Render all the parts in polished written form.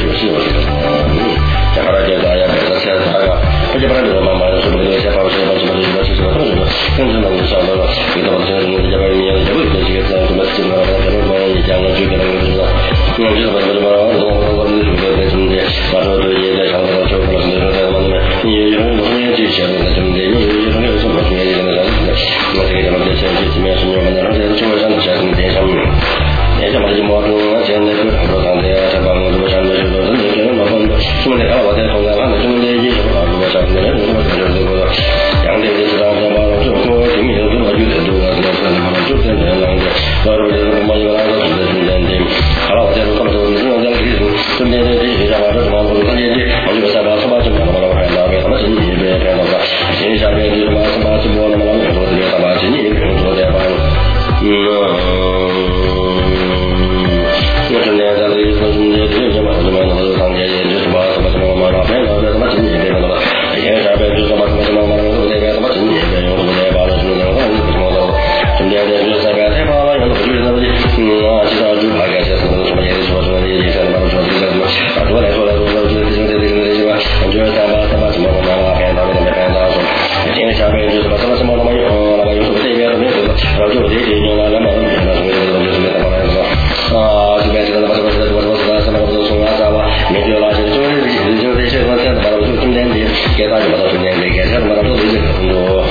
是我这好了就大家别再猜他个而且本来就慢慢的说不定先把我什么更是能上到了给到这个这边也会这些在什么基本上这种也讲了这个那个知道因为这个我们这个在中间把这个也在上头就可能是说在我们你有什么也去想在中间你有什么什么也在那那这个咱们在前几面是我们的这个中国上的下面电商也这么就毛中现在就很多上的在帮我们上的就是真的觉得老多什么的看我在从来看的中间也有好多上的人我就是这个两点就是让这帮就说平民都我就得多了那就在这样的到时候这个毛就拉到中间的好了我再说这么多你这样这个中间的这些上把这什么我看见这我就三八什么我看到别他们真的别看到吧线下边就什么直播那么老说这个他妈真的别说的吧我今天在这里说中间这些嘛什么当年也就什么老骗了什么真的别了线下边就什么我这边什么真的别用我这把了什么什么的中间就是三边太麻了有的就是那么的其他就大概是什么也说也在那么说这个什么说来这吧我觉得三八什么骗到没骗到说线下边就什么那么有这边都没有然后就这些用了200多钱了就是没打来是吧这边这个什么都送啊啥吧没觉得就这些东西把就中间的给大家把中间的给下把都这个我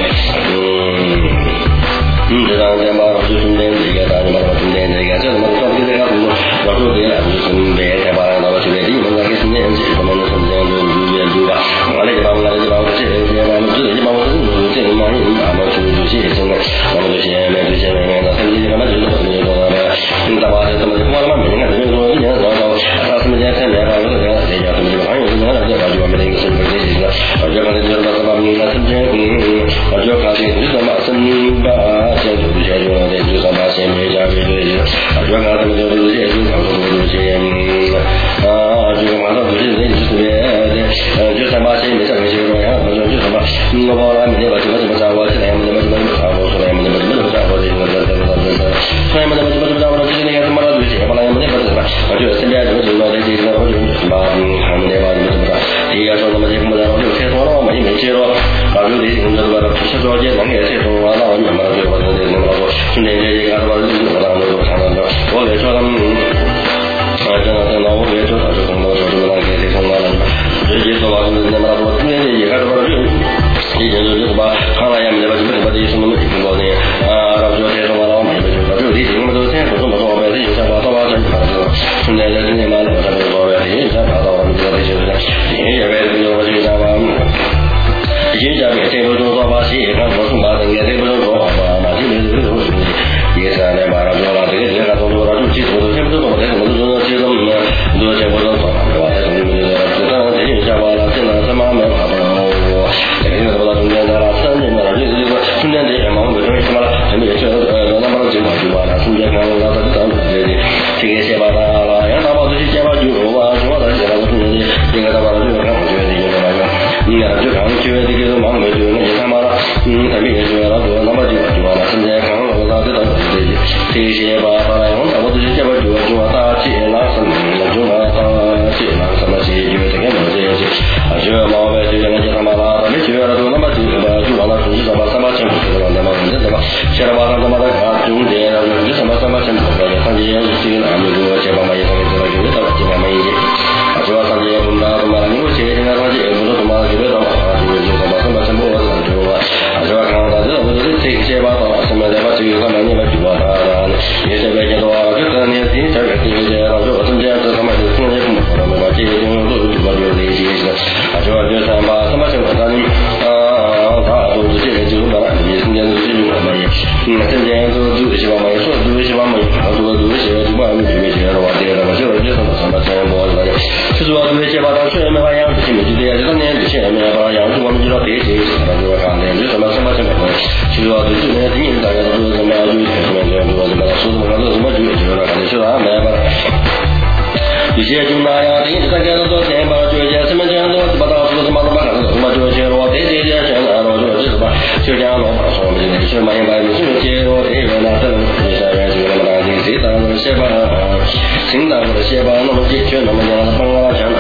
这张这把就中间这个大家把中间这个这什么说这个我说对了就是别太把那个去的你们那个中间这什么中间就对吧完了就把这些把这把我这个嘛你把我就写成了我们就写的他们这个嘛就是说你打把这么我他妈每天就说你然后他什么间才来我这个这家这么就还有人这个就我们那个是不是这个我就看这个什么那中间我就看这个什么什么先就这些就那就什么先没加别的我就看他们就这些就搞这些就马上就是那就是别就什么先没上没就说然后就什么我把他们那个什么我现在我们我说来我们这个所以我们这个就是那个什么东西把那我们那个什么我就身边就是说这些我就什么他们那把什么第一个说什么这个然后就开说了没接了然后就得这个去说这能给这种啊那我们就我这那么说今天这个什么我当时就看到我也说他们真的我也知道是很多说什么那个这种啊这些说吧那么说今天也看到了以前就是什么看了也没什么这些什么听过的然后就这种啊我们就这里我们都听说这么说呗这些吧到吧这现在今年嘛我这个说呗也想达到我们这个就是也呗就我就想吧也想给这个说吧写看我从把这个这个说吧嘛这个也是来把它说了这个他说了就记住这不都这么说这种都结果都说了对吧这种这当然这些想法了现在他妈没法这个说到中间的了3年了就是中间这些嘛我们什么了什么也是那么就把它中间看我到这个写把它了然后把这些写把就啊说的写了中间这个他把就看我觉得这个那个就看觉得这个忙没就那些他妈了他们也觉得多那么就完了中间看我到这些把我这些写把就大写了什么就写了什么写就这个这些就毛呗就那些他妈了他们觉得都那么就完了就是什么3八千不是那么这什么写了把他妈的中间就什么3八千不是他这些这个男的就写把嘛也他们知道就这几把嘛一些就说他这些什么你我写现在他这不是什么就这么就什么什么就就看到这我这些把什么的把这个嘛你们就把他也是别的话就跟你听这个就中间这他妈就中间不可能把这个都就这些就三八什么什么的他都是这个就把也中间都是我们也中间都希望嘛说都希望嘛都是就把我们这些的话这个就什么全部的就是说这些把它虽然没法养这些没就这当年这些没法养我们知道这些什么就看的就什么就是说这年今年大家都是什么就什么就什么说什么都什么就看的就是安排吧有些就那样的大家都先把这些什么这样都把它说什么都把它什么就些我这些现在我就是吧就这样弄把说我们这个是嘛一般就是接我这个那这你下边就那么大的谁当的写吧新当的写吧那么解决那么样的帮啊想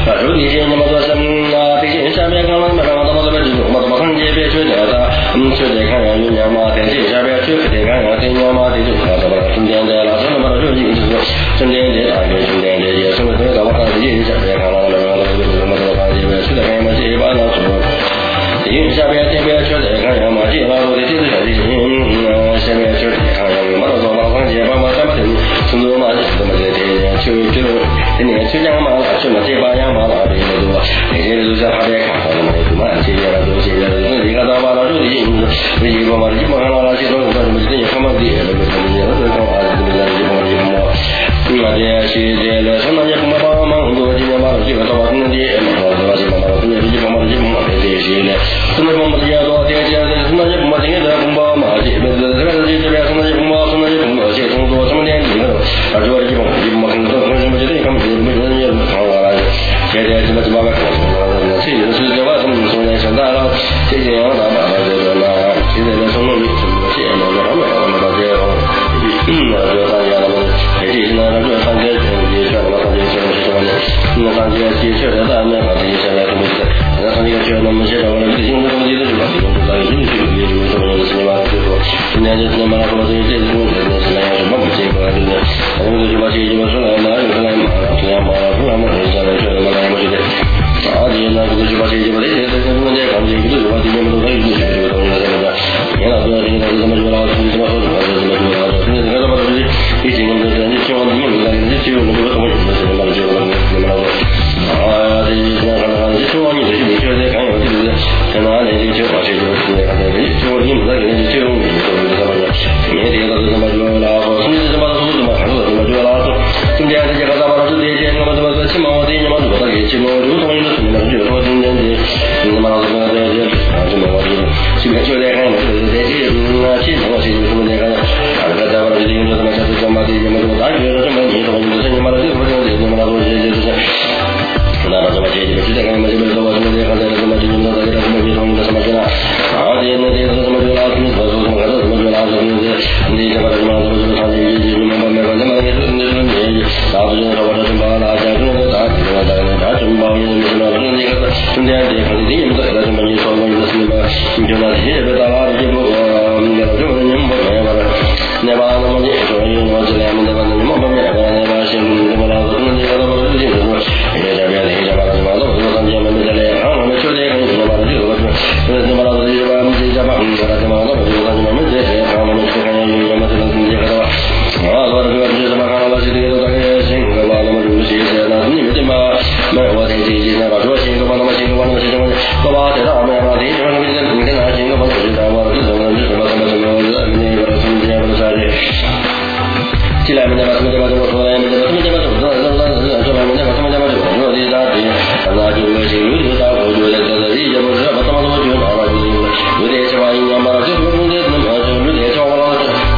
如地心那么多生啊，地心下边刚刚马上到这边就我们看这边去的去的看人有年嘛，天气下边去的看人天年嘛，地就看到了中间的了，什么就一直说中间的啊，中间的也什么都到我看地心下边看了什么都看这边去的看嘛，这把那做。地心下边这边去的看人嘛，这把都得就是地心下边去的看人嘛，到马上这把嘛咱们从头嘛怎么的就今年去年嘛去嘛这把样嘛那边的多，那些都是他别看到的嘛，就嘛这些了都是你看到把那就地一个嘛，一般看到那些都是什么这些看嘛的，那个什么的，那个啊，这个那这些这什么也不帮忙，多今年嘛这个到把那些嘛，那些嘛，那些一帮忙这帮忙这些呢，什么帮忙这多，这些什么也不帮，这个帮忙嘛，这边什么也不帮，什么也不帮，这工作什么点这个，啊，主要一帮很多什么这些他们没人也看过来，现在什么这帮个，这就是这把什么说呢？现在了，这些样子嘛，这个那现在的什么什么些嘛，他们到这个，这大家了。这些呢，这上街也确实上街确实是什么呢？那上街的确实咱们把这些现在什么的，那上街确实那么些了，这些东西都是吧，这种在有些也有什么的事情嘛，就说今年就是嘛，说这些东西呢是那样什么不结果，对不对？我们就把这些嘛说来，哪有说来嘛，这样嘛，不然嘛，现在确实嘛，我觉得。啊，这些呢，就是把这些把这些什么的，搞这些都是把这些嘛都可以这个东西什么的，你老说这个什么什么老什么什么什么什么什么老，现在这个什么东西，一进我们这人就希望你们那个就我们这个什么什么什么老就我们什么老啊，这些那个就希望你这些你觉得看有对不对？看哪里就把这个看这个，就你们那个就我们什么什么的，明天到什么就老说，甚至什么什么什么还是什么就老说，中间这些个什么就这些什么什么起码这些嘛就把这个起码就从你的什么就说中间的什么什么这些什么我的这边就在看嘛，就是这些其他我是什么那个在我这里用什么就是什么的什么什么大学什么你什么就是你妈的这什么什么那东西就是那什么这些就在看嘛这边什么什么的看什么这种的这个什么这种的什么的啊这那这什么就老什么什么什么什么就老什么的你什么什么什么什么上去什么什么什么也是那种你老是说我什么那家中的大什么的那中包什么什么那个中间这个你们这个什么你说我你什么你就那些别打了这不那个就是你们没有那把那么你说你我这两那把你们没有那把新那么老那个那么就是说这边的这把什么都是咱们没在来啊我们说这个什么这个那么老这把这把什么都是咱们没在来啊我们这个什么这个这个啊我这个这么看了这个大概新个吧那么就是些那你们这么没我这那把说新个吧那么新个吧那么新个吧把这上面把这什么你跟哪新个吧就是咱们这种这什么什么什么那个什么这样的啥的进来没得吧什么的吧我说来没得吧什么的吧什么的这来没得吧什么的吧就我这啥的那就个新有的啥我觉得这这也不是吧怎么就拿了有点什么应该嘛这个东西那么就有点叫我了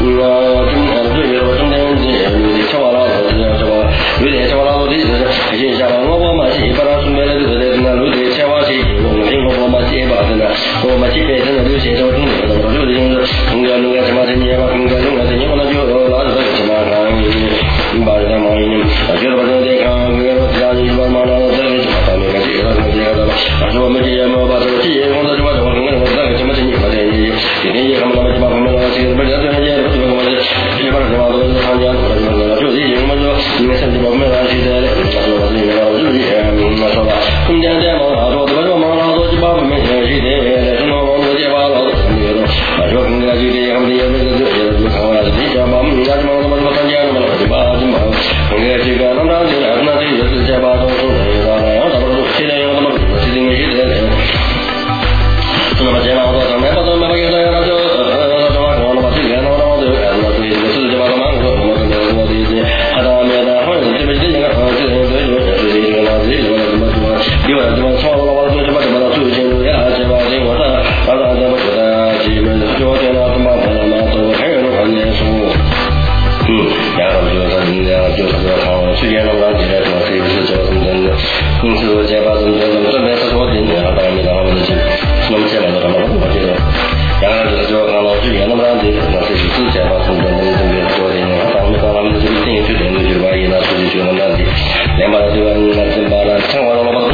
中间有点叫我了是吧有点叫我了的就是一下我嘛是把它准备了就是那有点叫我去我们英国我嘛这把真的我嘛这边真的有些什么东西的我就是那个什么这些吧那个我那就老是什么把这嘛觉得把这个看那个家里把嘛那这个什么他们这个的但是我们这些嘛把这个这些工作就把这个那个什么这你把这一天也他们那么他们这个不是这些不是我们这把什么都是参加就这些我们说你们甚至我们来去的说吧这个说吧中间这么说这个说嘛说就把我们去的什么我们这把老的那个说跟这个去的他们也没这就看完了这些把我们家什么参加什么就把什么那个这个那这个那这个是这把都说然后他们说现在有他们是这个是的那么这把我说没把这么个那就什么我把这个那就那这个是这把他们我的他的没的或者这边这个这个这个那这个什么有的什么操了我这把什么的最近呀这把这我的当然这么觉得基本就这样什么都还有很严肃然后就是去年的话，这个这个是叫什么的？是这把什么准备是说今年当然没当我们的钱，那么现在的话，我觉得，然后就是说看到去年的话，这是之前把什么的准备做的，当他们这个电影去电影去把一拿出去就能当的，连把这个那把那唱完了把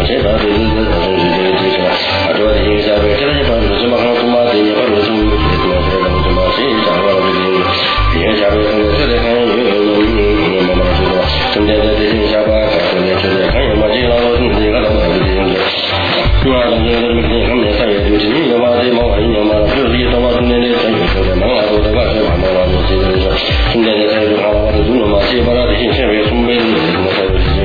谁把对的从这个这个啊，这个影响被这些方式什么好什么的，你把这从这个什么谁掌握了这个影响被这个看有慢慢的说，中间的这些下巴中间这些看有嘛，这老多东西个老多这些东西，啊，中间的这个看面三月就是你有嘛这毛还有嘛，就是一到嘛中间的三月这个蛮好多的个是蛮多的，这个是中间的才是好的中了嘛，这把这些前面从没什么才有这些，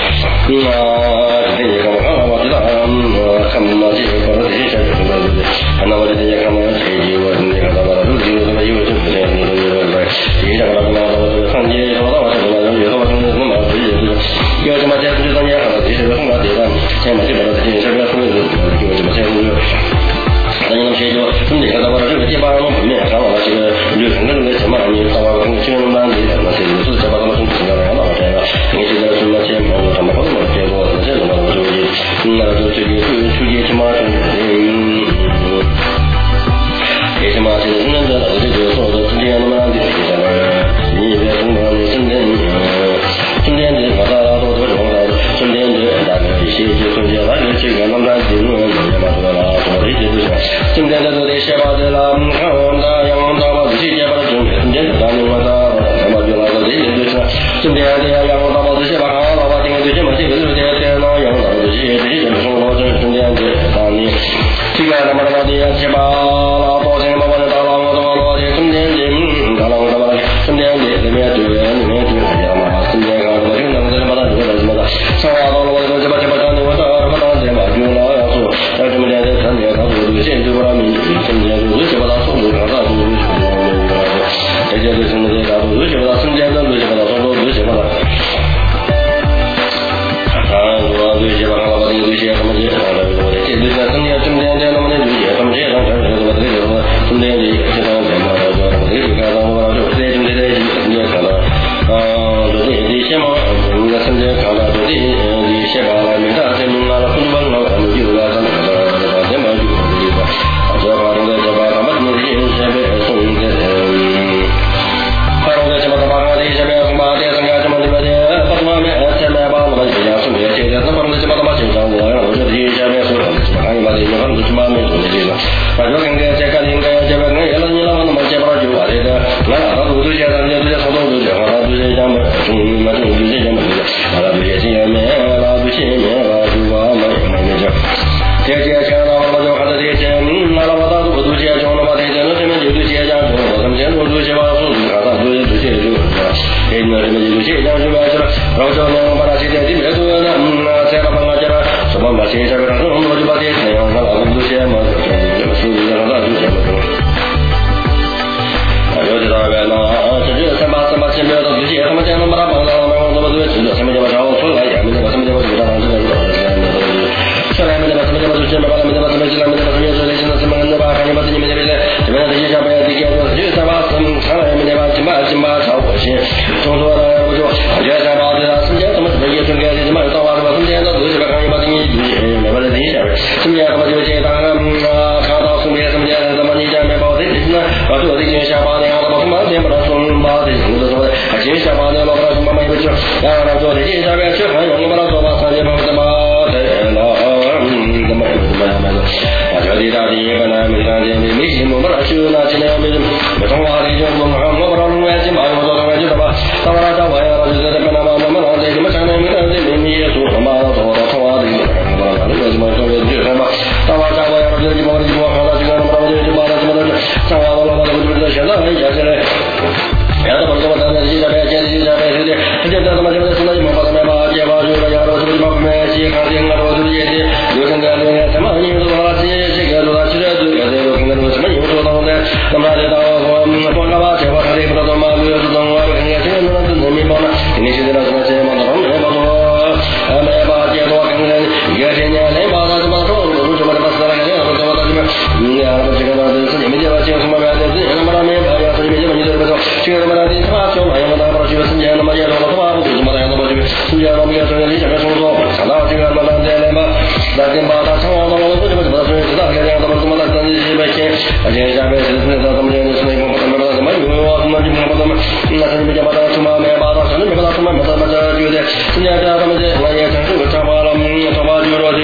这些干嘛干嘛知道看嘛这个把这些下去了，对不对？看到我这些看嘛这些我你看到吧，都有这么有这么的，你都有来，影响到什么上街说到什么，有什么什么这些就是有什么这就当年这些很大的人，前面这边的这些这边所有的就这么些东西。那你们学就从这个到这个地方我们面上了这个流程的什么你到我们学生班里的那些就是这把他们从这个来了这个你这个什么节目什么好多结果这些什么就那就这个出去什么为什么这个真的这个做的这样那么的这个你别中国的深圳中间的我大多都是我的中间的那个一些就中间那个这个那么的评论也蛮多了说的一些都是中间的都得写吧的了看的阳光大吧这些吧中间的当中的那么就那个这些都是中间的阳光大吧这些吧看了吧这个这些嘛这个就是在那阳光这些生活中中间的当你这个那么的这吧了多些嘛我的大老我的中间的大老中间的里面对里面对呀嘛中间个我就能这么的什么的上话到了我这吧我到什么当这嘛就老要说在这么点的3年他都现在就把民中间就这把他送到他都这些就是什么的他都这把他中间的这把他送到这些把他我对这把他把这个这些什么这我的这对在中间的那么的理解他们这样这我这个中间的这方面嘛我这个看到我就这中间的你也看到这些嘛我们甚至看到这些吧没大这么了很多了他们就要上这么就这把这把他们那些这边送的还有这么把这些边什么这个什么的把他们前面把我们这样送给这个那么这么经常我让我这里下面说什么还有把这个反正什么没做的这个反正应该这个应该这边也了你了那么这边就把这个那他都这些咱这些操作都这样他这些咱们从那种这些咱们完了这些前面了这些面了就我们这这些钱了我就看到这些那了我到都这些中了嘛这些那这边就这些讲中我们先做这些吧说看到这些就给你们这边就这些讲就完事了然后就能把那些的里面都在了帮大家什么把这些个我就把这些那样了我们都先嘛这个数字上就这么有的大概呢这就3把前面的这些他们讲把它帮到我们都知道什么叫找出来也没什么什么叫知道这个上来没得什么叫就这么把他们的什么知道没得什么就类似的什么的吧看你把你们这边的这边的这些小朋友的给我就3把上来没得吧金把超过些中说的不就觉得3把的时间什么也准备什么到吧什么时间都是吧看你把你没把的这些什么什么就这当看到什么什么什么你家没包的呢啊就这些小把的啊什么什么的送把的什么的啊这些小把的老把什么没有就然后做这些小朋友去看用把它做吧3年把什么的了啊这里大地本来没看见没什么把它修那现在没从话里就我不知道我也嘛我做的就吧到了到我要就是在那么这什么上面没的没也做什么做到从话里那什么做的就什么到了到我要就是把这个好了这个那么就把它什么的上完了我就现在也是嘞然后我咱们现在对不对这就他妈就是现在我把他们把这把就要了什么把买些看见了我就也是有现在什么你说了这个都是这个看到什么你说到的那么这到我帮他把这把他的不知道嘛就是当我看见这个那真没办法你现在那什么这嘛他们没办法没把这多看看也是年来把他怎么说我就把他死了看见我怎么他这边这个那是你们这个什么办的这那么没把呀是你们这么你这个这个那么的他说嘛我那么这个时间那么也说他妈不怎么的那么这个时间那么也说你想说想到这个那来嘛那天把他唱完了我怎么知道这样怎么的咱这边先而且下面是那怎么就是那个怎么有什么就怎么那是你们家把他什么没把他什么没把他什么没把他就的现在他们这我也真是个唱完了唱完就说这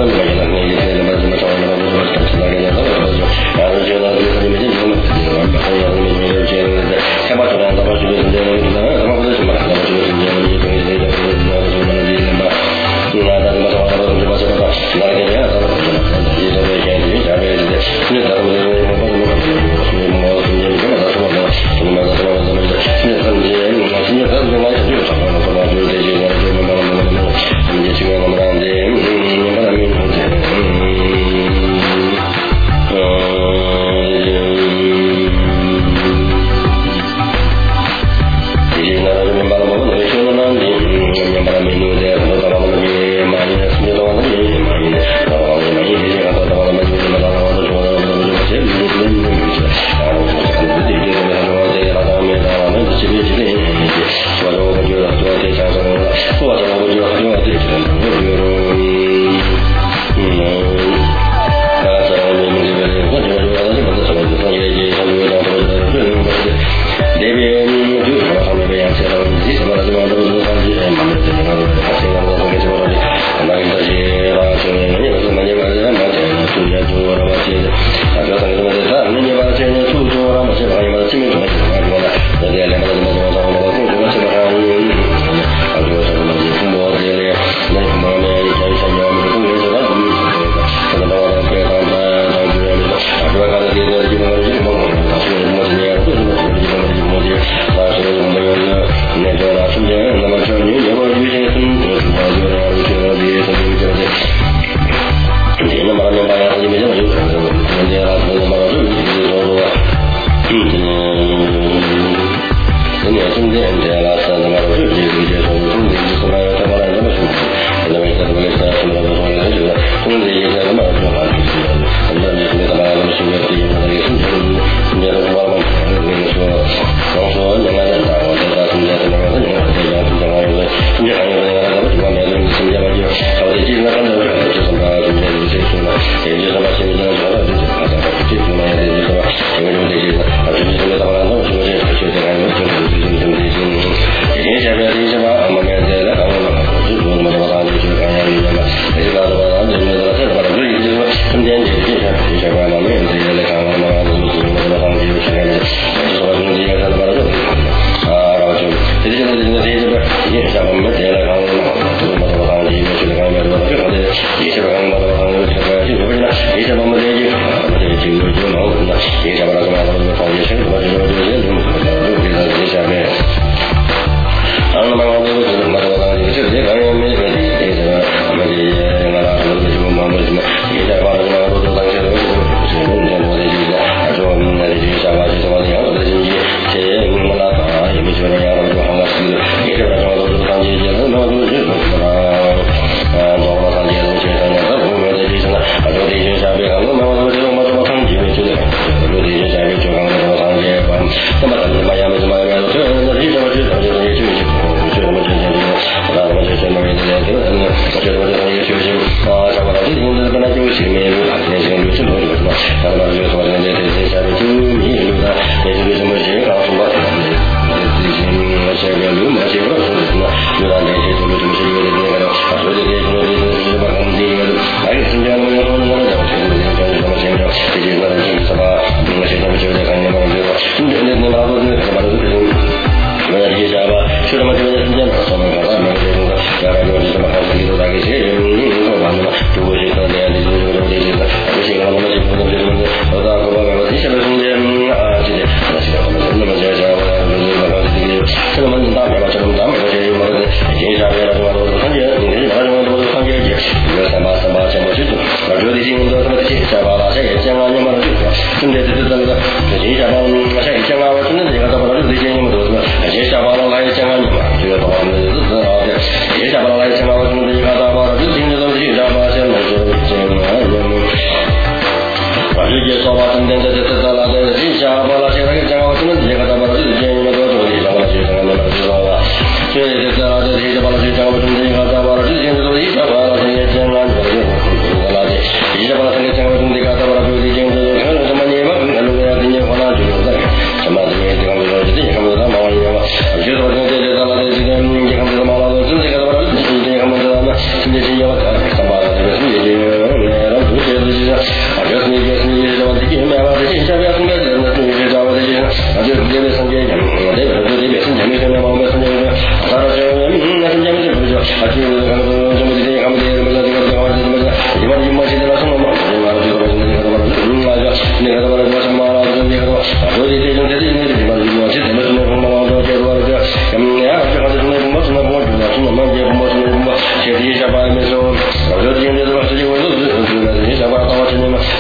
Thank you.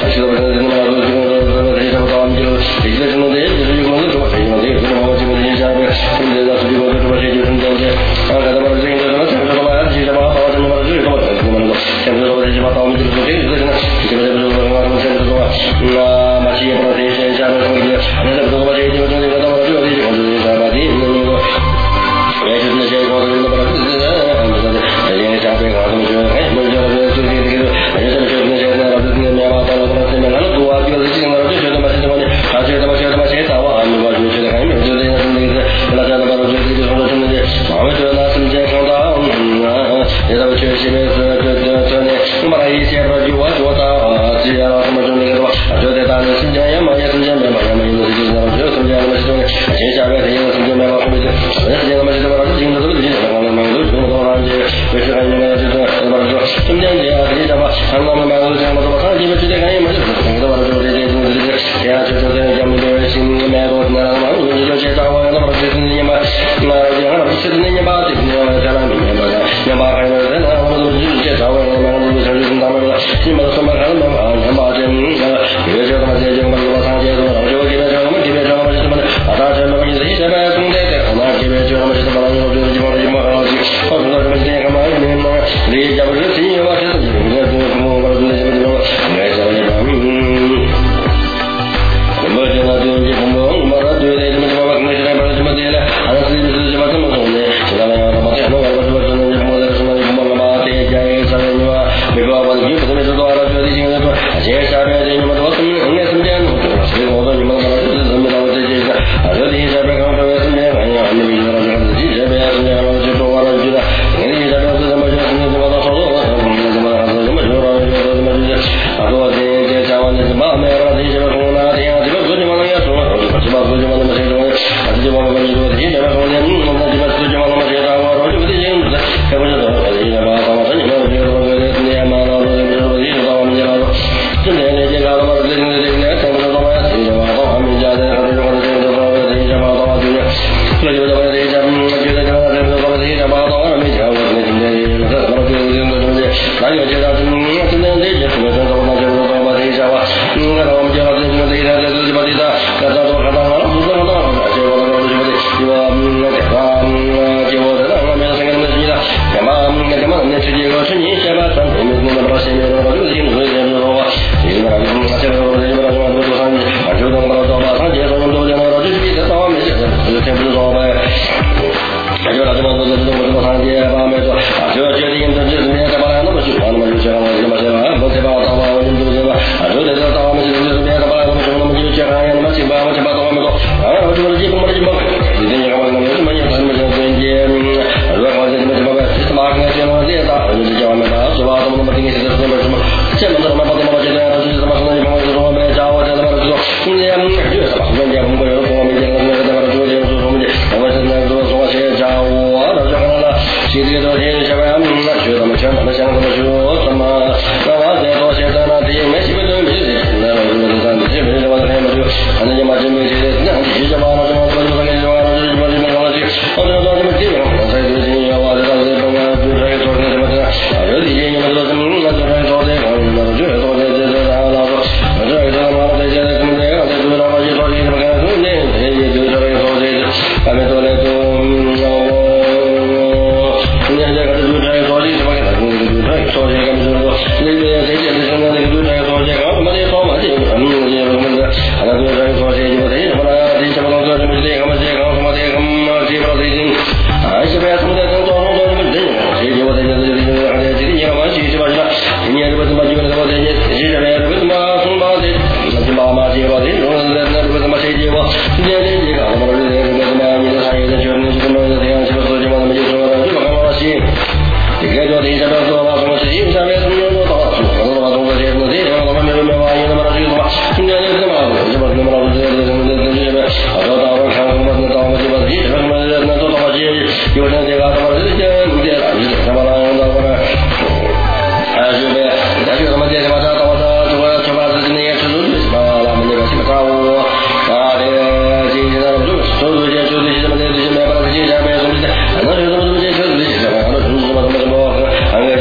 Anga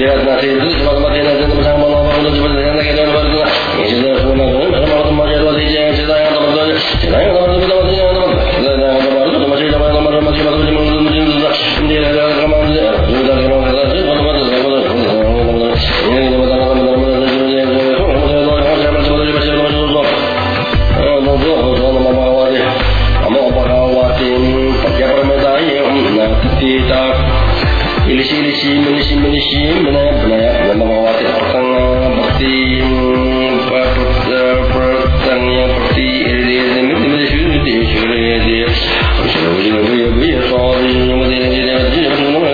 Sorry,